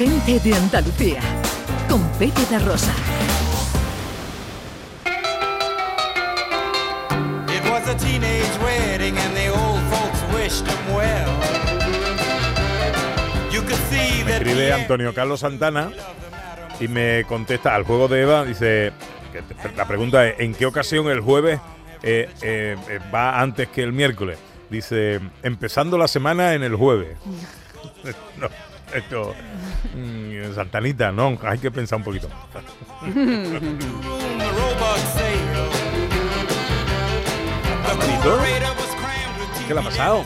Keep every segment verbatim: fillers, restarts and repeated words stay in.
Gente de Andalucía, con Pepe da Rosa. It was a teenage wedding and the old folks wished them well. You could see that. Me escribe Antonio Carlos Santana y me contesta al juego de Eva, dice, que la pregunta es, ¿en qué ocasión el jueves eh, eh, eh, va antes que el miércoles? Dice, empezando la semana en el jueves. No, esto, mmm, Santanita, no, hay que pensar un poquito. ¿Qué le ha pasado?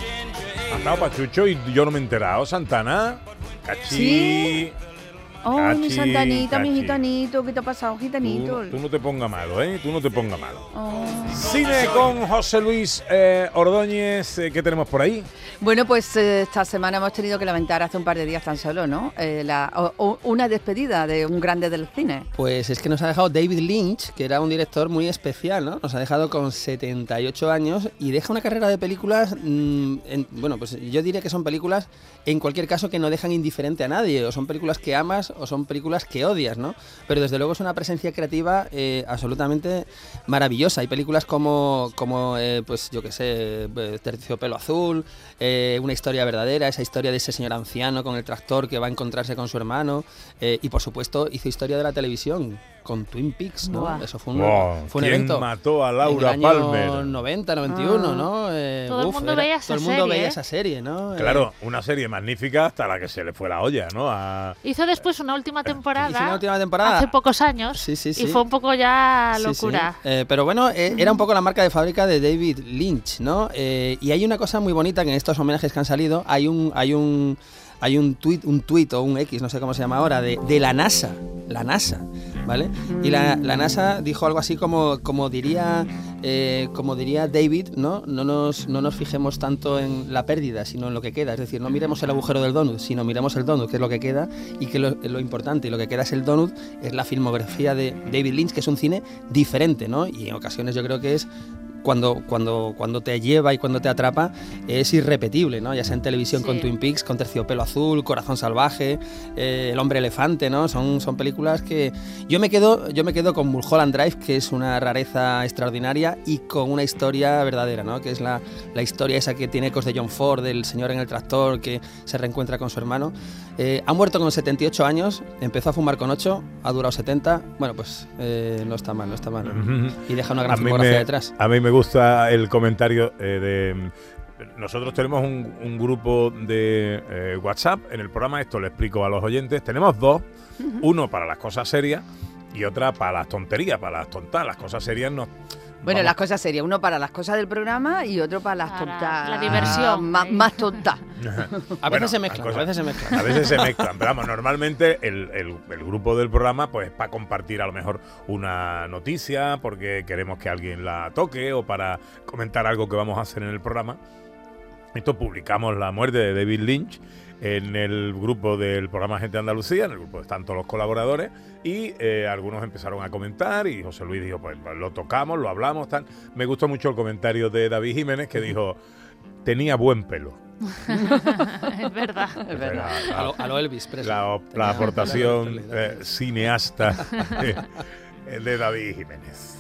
Ha estado pachucho y yo no me he enterado. Santana, Cachi. ¿Sí? Oh, Cachi, mi Santanita, Cachi. mi gitanito, ¿qué te ha pasado, gitanito? Tú, tú no te pongas malo, ¿eh? Tú no te pongas malo. Oh. Cine con José Luis eh, Ordóñez, eh, ¿qué tenemos por ahí? Bueno, pues eh, esta semana hemos tenido que lamentar hace un par de días tan solo, ¿no? Eh, la, o, o una despedida de un grande del cine. Pues es que nos ha dejado David Lynch, que era un director muy especial, ¿no? Nos ha dejado con setenta y ocho años y deja una carrera de películas, mmm, en, bueno, pues yo diría que son películas, en cualquier caso, que no dejan indiferente a nadie, o son películas que amas o son películas que odias, ¿no? Pero desde luego es una presencia creativa eh, absolutamente maravillosa. Hay películas como, como eh, pues yo qué sé, Terciopelo Azul, eh, Una historia verdadera, esa historia de ese señor anciano con el tractor que va a encontrarse con su hermano, eh, y por supuesto hizo historia de la televisión con Twin Peaks, ¿no? Wow. Eso fue un, Wow. fue un ¿Quién evento mató a Laura en el año Palmer? noventa, noventa y uno, Ah. ¿no? Eh, Todo el uf, mundo era- veía esa todo el mundo serie, veía ¿eh? esa serie, ¿no? Claro, una serie magnífica hasta la que se le fue la olla, ¿no? A... Hizo después una última temporada, Hizo una última temporada. hace pocos años, Sí, sí, sí. y fue un poco ya Sí, locura. sí. Eh, pero bueno, eh, era un poco la marca de fábrica de David Lynch, ¿no? Eh, y hay una cosa muy bonita que en estos homenajes que han salido, hay un, hay un, hay un tweet, un tweet o un X, no sé cómo se llama ahora, de, de la NASA, la NASA, ¿vale? Y la, la NASA dijo algo así como, como diría, eh, como diría David, ¿no? No nos, no nos fijemos tanto en la pérdida, sino en lo que queda. Es decir, no miremos el agujero del donut, sino miremos el donut, que es lo que queda, y que lo, lo importante y lo que queda es el donut, es la filmografía de David Lynch, que es un cine diferente, ¿no? Y en ocasiones yo creo que es Cuando, cuando, cuando te lleva y cuando te atrapa es irrepetible, ¿no? Ya sea en televisión Sí. con Twin Peaks, con Terciopelo Azul, Corazón Salvaje, eh, El Hombre Elefante, ¿no? Son, son películas que yo me quedo yo me quedo con Mulholland Drive, que es una rareza extraordinaria, y con una historia verdadera, ¿no? Que es la, la historia esa que tiene ecos de John Ford, del señor en el tractor que se reencuentra con su hermano. Eh, ha muerto con setenta y ocho años, empezó a fumar con ocho, ha durado setenta. Bueno, pues eh, no está mal, no está mal. Y deja una gran A mí filmografía me- detrás. A mí me gusta el comentario eh, de... Nosotros tenemos un, un grupo de eh, WhatsApp en el programa, esto le explico a los oyentes. Tenemos dos, uno para las cosas serias y otra para las tonterías, para las tontas. Las cosas serias no... Bueno, vamos, las cosas serias, uno para las cosas del programa y otro para las Para tontas. la diversión. Más, más tontas. A Bueno, veces se las mezclan, cosas- a veces se mezclan. A veces se mezclan, pero vamos, normalmente el, el- el grupo del programa pues es para compartir a lo mejor una noticia porque queremos que alguien la toque o para comentar algo que vamos a hacer en el programa. Esto publicamos la muerte de David Lynch en el grupo del programa Gente de Andalucía, en el grupo están todos los colaboradores y eh, algunos empezaron a comentar y José Luis dijo, pues lo tocamos, lo hablamos, tal. Me gustó mucho el comentario de David Jiménez que dijo, tenía buen pelo. Es verdad. Es verdad. La- A lo, a lo Elvis Presley. la, la Tenía- aportación la- la- la- eh, cineasta de, de David Jiménez.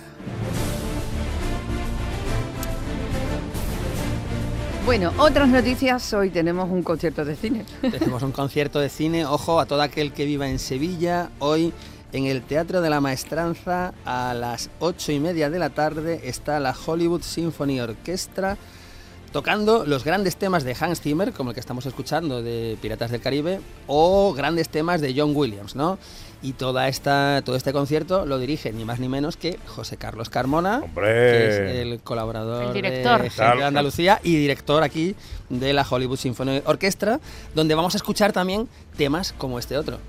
Bueno, otras noticias. Hoy tenemos un concierto de cine. Tenemos un concierto de cine, ojo a todo aquel que viva en Sevilla, hoy en el Teatro de la Maestranza a las ocho y media de la tarde está la Hollywood Symphony Orchestra tocando los grandes temas de Hans Zimmer, como el que estamos escuchando de Piratas del Caribe, o grandes temas de John Williams, ¿no? Y toda esta, todo este concierto lo dirige ni más ni menos que José Carlos Carmona, ¡Hombre! que es el colaborador El director. de Gente de Andalucía y director aquí de la Hollywood Symphony Orchestra, donde vamos a escuchar también temas como este otro.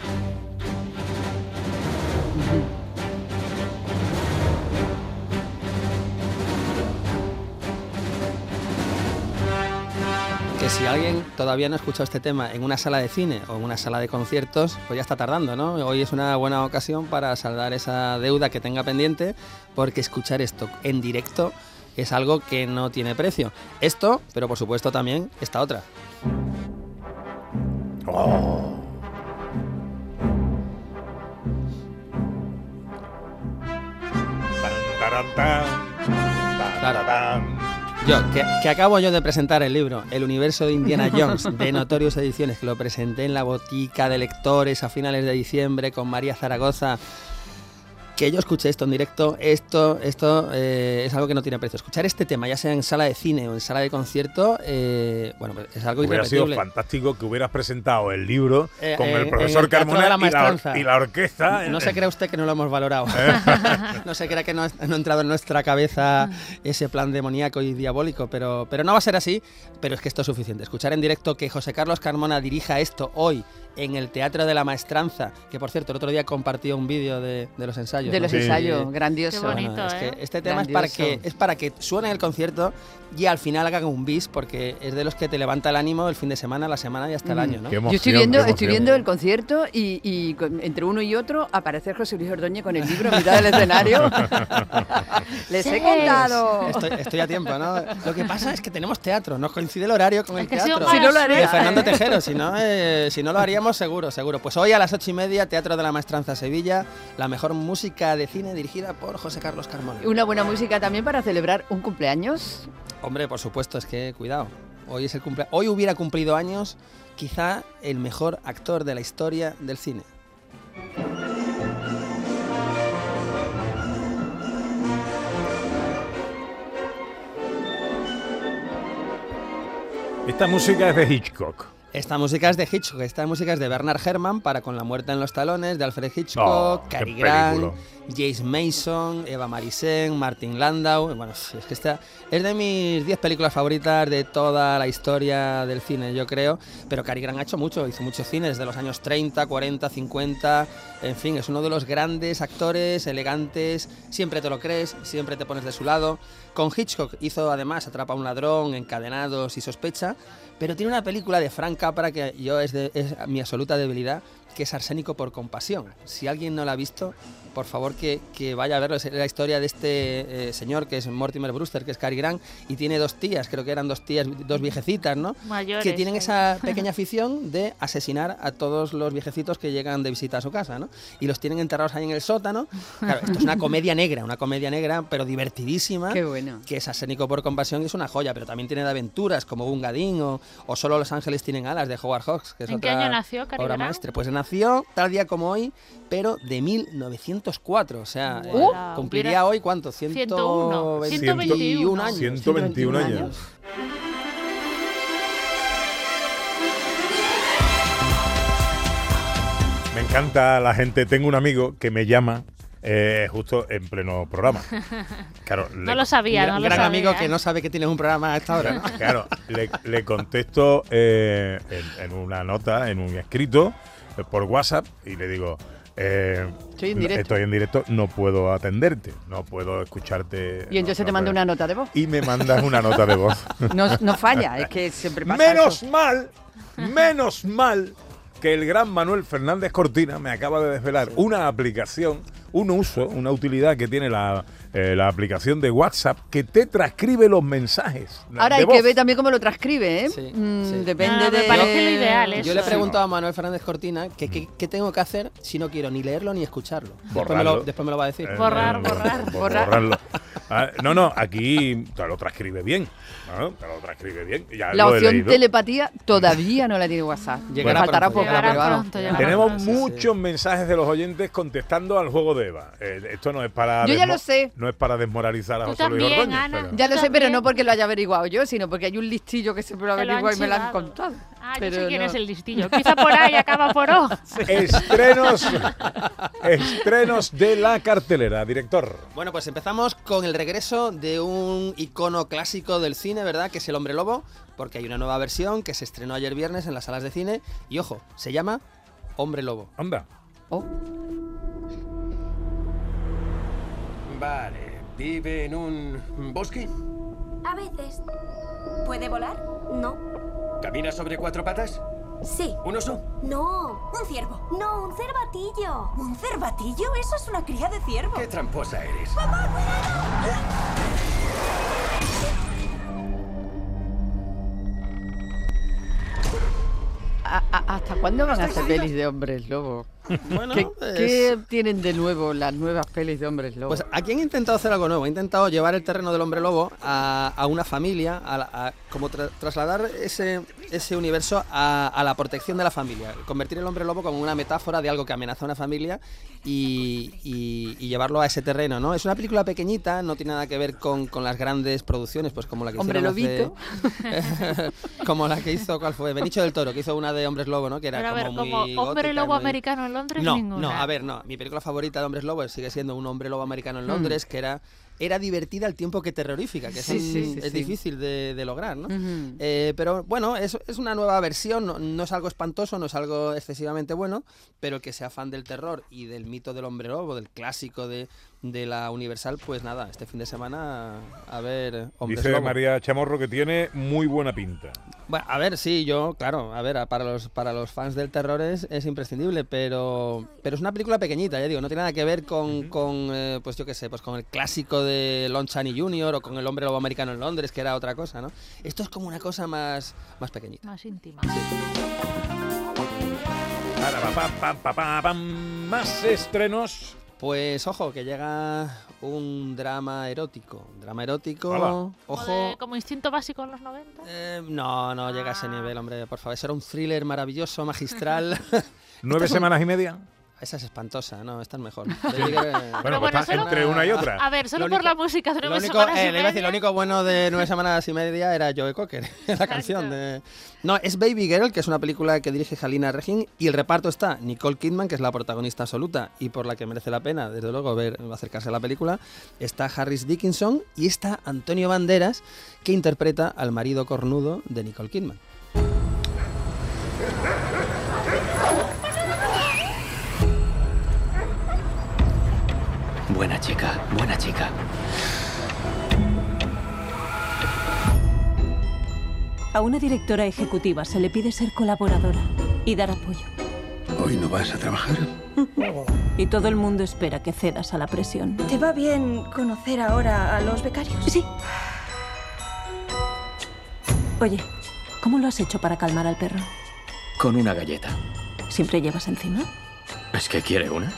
Que si alguien todavía no ha escuchado este tema en una sala de cine o en una sala de conciertos, pues ya está tardando, ¿no? Hoy es una buena ocasión para saldar esa deuda que tenga pendiente, porque escuchar esto en directo es algo que no tiene precio. Esto, pero por supuesto también esta otra. Oh, Tararán, tan, tararán. Yo, que, que acabo yo de presentar el libro El universo de Indiana Jones, de Notorious Ediciones, que lo presenté en la botica de lectores a finales de diciembre con María Zaragoza. Que yo escuché esto en directo, esto esto eh, es algo que no tiene precio. Escuchar este tema, ya sea en sala de cine o en sala de concierto, eh, bueno, pues es algo Hubiera sido irrepetible. fantástico que hubieras presentado el libro Eh, con eh, el profesor en el Teatro Carmona de la y, la, Maestranza. y la orquesta. No se crea usted que no lo hemos valorado. No se crea que no, no ha entrado en nuestra cabeza ese plan demoníaco y diabólico, pero, pero no va a ser así. Pero es que esto es suficiente. Escuchar en directo que José Carlos Carmona dirija esto hoy en el Teatro de la Maestranza, que por cierto el otro día compartió un vídeo de, de los ensayos. De ¿no? los Sí. ensayos, grandioso. Qué bonito. Bueno, es que ¿eh? este tema es para Grandioso. que es para que suene el concierto y al final hagan un bis, porque es de los que te levanta el ánimo el fin de semana, la semana y hasta el Mm. año, ¿no? Qué Yo emoción, estoy viendo, qué estoy emoción. viendo el concierto y, y con- entre uno y otro aparece José Luis Ordóñez con el libro en mitad del escenario. Les he Sí. contado. Estoy, estoy a tiempo, ¿no? Lo que pasa es que tenemos teatro, nos coincide el horario con el Es que ha sido teatro. mala Si no lo haré. De Fernando Tejero, si no, eh, si no lo haríamos seguro, seguro. Pues hoy a las ocho y media, Teatro de la Maestranza Sevilla, la mejor música de cine dirigida por José Carlos Carmona. Una buena música también para celebrar un cumpleaños. Hombre, por supuesto, es que cuidado. Hoy es el cumple... Hoy hubiera cumplido años quizá el mejor actor de la historia del cine. Esta música es de Hitchcock. Esta música es de Hitchcock, esta música es de Bernard Herrmann para Con la muerte en los talones, de Alfred Hitchcock, Oh, qué Cary Grant, película. James Mason, Eva Marisen, Martin Landau. Bueno, es que esta es de mis diez películas favoritas de toda la historia del cine, yo creo. Pero Cary Grant ha hecho mucho, hizo mucho cine desde los años treinta, cuarenta, cincuenta. En fin, es uno de los grandes actores, elegantes, siempre te lo crees, siempre te pones de su lado. Con Hitchcock hizo además Atrapa a un ladrón, Encadenados y Sospecha. Pero tiene una película de Frank Capra que yo es, de, es mi absoluta debilidad, que es Arsénico por compasión. Si alguien no la ha visto, por favor que, que vaya a verlo. Es la historia de este eh, señor que es Mortimer Brewster, que es Cary Grant, y tiene dos tías, creo que eran dos tías, dos viejecitas, ¿no? Mayores, que tienen sí. esa pequeña afición de asesinar a todos los viejecitos que llegan de visita a su casa, ¿no? Y los tienen enterrados ahí en el sótano. Claro, esto es una comedia negra, una comedia negra, pero divertidísima. Qué bueno. Que es Arsénico por compasión y es una joya, pero también tiene de aventuras como Gungadin o, o Solo los ángeles tienen alas de Howard Hawks, que es ¿En qué otra año nació Cary obra Grant? maestra. Pues nació tal día como hoy, pero de mil novecientos cuatro, o sea, eh, Wow. cumpliría Hubiera- hoy ¿cuánto? ciento uno. ciento veintiuno años. ciento veintiuno años. Me encanta la gente. Tengo un amigo que me llama eh, justo en pleno programa. Claro, No le- lo sabía, Un no lo gran sabía. amigo que no sabe que tienes un programa a esta hora, ¿no? Claro, le, le contesto eh, en, en una nota, en un escrito, eh, por WhatsApp, y le digo, eh, Estoy en directo. estoy en directo, no puedo atenderte, no puedo escucharte. Y entonces no, te no mando puedo". una nota de voz. Y me mandas una nota de voz. No, no falla, es que siempre pasa Menos eso. mal, menos mal que el gran Manuel Fernández Cortina me acaba de desvelar una aplicación, un uso, una utilidad que tiene la, eh, la aplicación de WhatsApp que te transcribe los mensajes. Ahora de hay que voz. ver también cómo lo transcribe, ¿eh? Sí, Mm, sí. Depende No, me de... parece lo ideal, Yo eso. le pregunto a Manuel Fernández Cortina que qué qué tengo que hacer si no quiero ni leerlo ni escucharlo. Después me, Borrarlo. lo, después me lo va a decir. Eh, Borrar, eh, borrar, bo- borrar. borrarlo. Ah, no, no, aquí te lo transcribe bien. ¿no? Te lo transcribe bien. Ya La lo he opción leído. telepatía todavía no la tiene WhatsApp. Llegará Me faltará pronto, poco, llegará pero vamos. pronto, llegará Tenemos pronto. sí, sí. muchos mensajes de los oyentes contestando al juego de Eva. Eh, esto no es para Yo ya desmo- lo sé. No es para desmoralizar a Tú José Luis también, Ordóñez. Ana. pero- Ya lo sé, pero También. no porque lo haya averiguado yo, sino porque hay un listillo que siempre lo Te lo han averigua y me lo han chivado. contado. Ah, yo Pero sé quién no. es el listillo. Empieza por A y acaba por O. Estrenos, estrenos de la cartelera, director. Bueno, pues empezamos con el regreso de un icono clásico del cine, ¿verdad? Que es El Hombre Lobo, porque hay una nueva versión que se estrenó ayer viernes en las salas de cine y, ojo, se llama Hombre Lobo. Anda. Oh, Vale, ¿vive en un bosque? A veces. ¿Puede volar? No. ¿Camina sobre cuatro patas? Sí. ¿Un oso? No. Un ciervo. No, un cervatillo. ¿Un cervatillo? Eso es una cría de ciervo. ¿Qué tramposa eres? ha, ha- ¿Hasta cuándo van a hacer pelis de hombres lobo? Bueno, ¿Qué, es- qué tienen de nuevo las nuevas pelis de hombres lobo? Pues aquí han intentado hacer algo nuevo, han intentado llevar el terreno del hombre lobo a, a una familia, a, la- a- como tra- trasladar ese, ese universo a, a la protección de la familia, convertir el hombre lobo como una metáfora de algo que amenaza a una familia y, y- y llevarlo a ese terreno, ¿no? Es una película pequeñita, no tiene nada que ver con, con las grandes producciones, pues como la que Hombre hicieron hace- lobito. como la que hizo, ¿cuál fue? Benicio del Toro, que hizo una de hombres lobo, ¿no? Que era Pero a ver, como como muy hombre gótica, lobo muy- americano en Londres, no, ninguna. no, a ver, no. Mi película favorita de hombres lobos sigue siendo Un hombre lobo americano en Londres, que era era divertida al tiempo que terrorífica, que Sí, es, un- sí, sí, es sí. difícil de, de lograr, ¿no? Ujú. Eh, pero bueno, es, es una nueva versión, no, no es algo espantoso, no es algo excesivamente bueno, pero que sea fan del terror y del mito del hombre lobo, del clásico de, de la Universal, pues nada, este fin de semana a ver hombres Dice lobo. María Chamorro que tiene muy buena pinta. Bueno, a ver, sí, yo, claro, a ver, a- para los para los fans del terror es, es imprescindible, pero pero es una película pequeñita, ya digo, no tiene nada que ver con, con eh, pues yo qué sé, pues con el clásico de Lon Chaney junior o con El hombre lobo americano en Londres, que era otra cosa, ¿no? Esto es como una cosa más, más pequeñita. Más íntima. Para, pa, pa, pa, pa, pa, pam. Más estrenos. Pues ojo, que llega un drama erótico, drama erótico, Hola. Como, ojo... de- como instinto básico en los noventa. eh, no, no llega a ese Ah. nivel, hombre, por favor. Eso era un thriller maravilloso, magistral. Nueve es un- semanas y media. Esa es espantosa, no, esta es mejor. Bueno, pues bueno, está solo- entre una y otra. A ver, solo Lo por la único- música de Lo nueve único, semanas y eh, le iba a decir, media. lo único bueno de nueve semanas y media era Joe Cocker, la canción de... No, es Baby Girl, que es una película que dirige Halina Regin, y el reparto está Nicole Kidman, que es la protagonista absoluta y por la que merece la pena, desde luego, ver acercarse a la película. Está Harris Dickinson y está Antonio Banderas, que interpreta al marido cornudo de Nicole Kidman. Buena chica, buena chica. A una directora ejecutiva se le pide ser colaboradora y dar apoyo. ¿Hoy no vas a trabajar? Y todo el mundo espera que cedas a la presión. ¿Te va bien conocer ahora a los becarios? Sí. Oye, ¿cómo lo has hecho para calmar al perro? Con una galleta. ¿Siempre llevas encima? ¿Es que quiere una?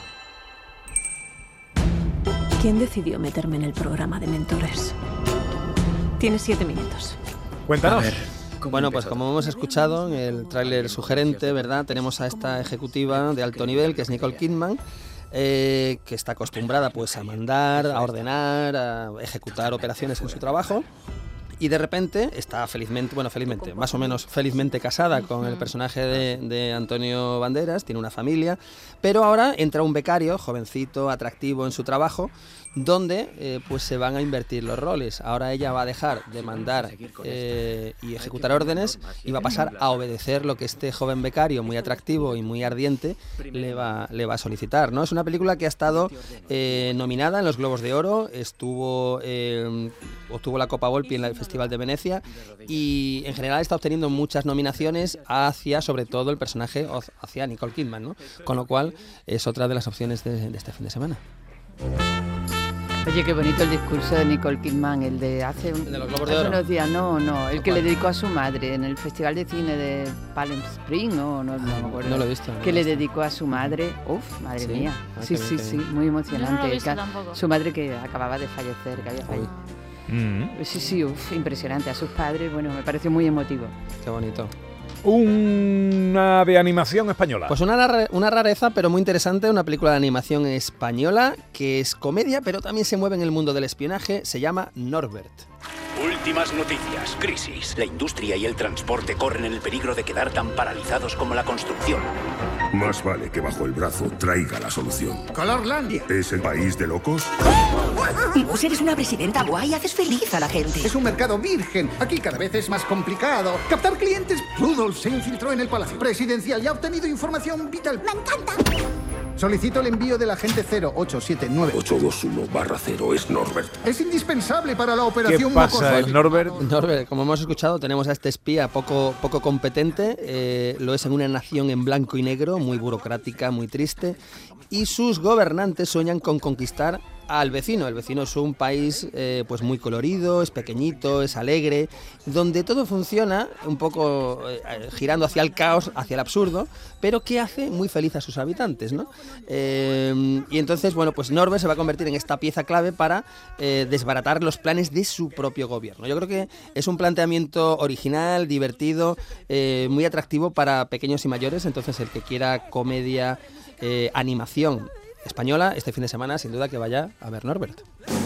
¿Quién decidió meterme en el programa de mentores? Tienes siete minutos. Cuéntanos. A ver, ¿cómo Bueno, pues empezó? como hemos escuchado en el tráiler sugerente, ¿verdad? Tenemos a esta ejecutiva de alto nivel, que es Nicole Kidman, eh, que está acostumbrada pues a mandar, a ordenar, a ejecutar operaciones en su trabajo. Y de repente está felizmente, bueno, felizmente, más o menos felizmente casada con el personaje de, de Antonio Banderas, tiene una familia, pero ahora entra un becario, jovencito, atractivo en su trabajo, donde eh, pues se van a invertir los roles. Ahora ella va a dejar de mandar eh, y ejecutar órdenes y va a pasar a obedecer lo que este joven becario, muy atractivo y muy ardiente, le va, le va a solicitar, ¿no? Es una película que ha estado eh, nominada en los Globos de Oro, estuvo eh, obtuvo la Copa Volpi en el Festival de Venecia y en general está obteniendo muchas nominaciones hacia, sobre todo, el personaje o- hacia Nicole Kidman, ¿no? Con lo cual es otra de las opciones de, de este fin de semana. Oye, qué bonito el discurso de Nicole Kidman, el de hace, un- ¿El de los Globos de hace Oro? unos días, no, no, el que ¿Cuál? le dedicó a su madre en el Festival de Cine de Palm Springs, no, no, no me acuerdo. No lo he visto. no Que lo le he visto. dedicó a su madre, uf, madre ¿Sí? mía, Ah, sí, qué sí, bien, qué sí, bien. muy Yo no emocionante. lo he visto Ca- tampoco. Su madre que acababa de fallecer, que había fallecido. Mm. Sí, sí, uf, impresionante. A sus padres, bueno, me pareció muy emotivo. Qué bonito. Una de animación española. Pues una, rare- una rareza, pero muy interesante, una película de animación española que es comedia, pero también se mueve en el mundo del espionaje, se llama Norbert. Últimas noticias. Crisis. La industria y el transporte corren el peligro de quedar tan paralizados como la construcción. Más vale que bajo el brazo traiga la solución. Colorlandia. ¿Es el país de locos? Vos eres una presidenta guay, haces feliz a la gente. Es un mercado virgen. Aquí cada vez es más complicado. Captar clientes. Rudolf se infiltró en el Palacio Presidencial y ha obtenido información vital. ¡Me encanta! Solicito el envío del agente cero ocho siete nueve. ocho dos uno barra cero es Norbert. Es indispensable para la operación ¿Qué pasa, Mocoso. Norbert? Norbert, como hemos escuchado, tenemos a este espía poco, poco competente, eh, lo es en una nación en blanco y negro, muy burocrática, muy triste, y sus gobernantes sueñan con conquistar al vecino. El vecino es un país eh, pues muy colorido, es pequeñito, es alegre, donde todo funciona un poco eh, girando hacia el caos, hacia el absurdo, pero que hace muy feliz a sus habitantes, ¿no? Eh, y entonces, bueno, pues Norbert se va a convertir en esta pieza clave para eh, desbaratar los planes de su propio gobierno. Yo creo que es un planteamiento original, divertido, eh, muy atractivo para pequeños y mayores, entonces el que quiera comedia, eh, animación española, este fin de semana, sin duda que vaya a ver Norbert.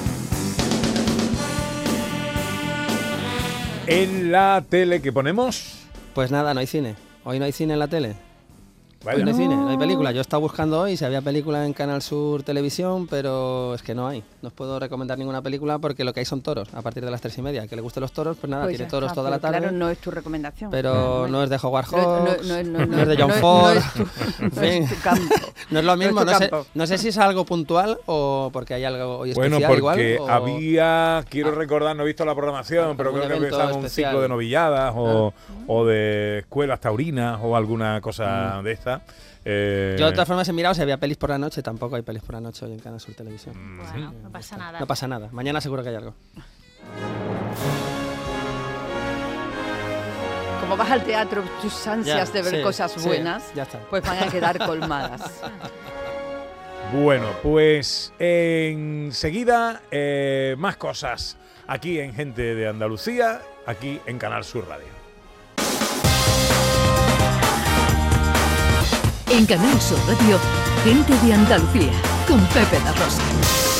¿En la tele que ponemos? Pues nada, no hay cine. Hoy no hay cine en la tele. Vaya. Hoy no hay cine, no hay película. Yo he estado buscando hoy si había película en Canal Sur Televisión, pero es que no hay. No os puedo recomendar ninguna película porque lo que hay son toros a partir de las tres y media. Que le gusten los toros, pues nada, Pues tiene ya toros está, toda la pero tarde. Claro, no es tu recomendación. Pero no es de Howard No es- no- Hawks, no es- no- no no- es de John no es- Ford. no es tu- En no es fin. tu campo. No es lo mismo, No no, es tu sé, campo. no sé si es algo puntual o porque hay algo hoy Bueno, especial porque igual. o- había, quiero recordar, no he visto la programación, pero algún creo que evento empezaba un especial. ciclo de novilladas o, o de escuelas taurinas o alguna cosa de esta. Eh, Yo de todas formas he mirado si había pelis por la noche, tampoco hay pelis por la noche hoy en Canal Sur Televisión. Bueno, no pasa nada. No pasa nada, mañana seguro que hay algo. Como vas al teatro, tus ansias Ya, de ver sí, cosas sí, buenas, ya está. pues van a quedar colmadas. Bueno, pues enseguida eh, más cosas aquí en Gente de Andalucía, aquí en Canal Sur Radio. En Canal Sur Radio, Gente de Andalucía, con Pepe da Rosa.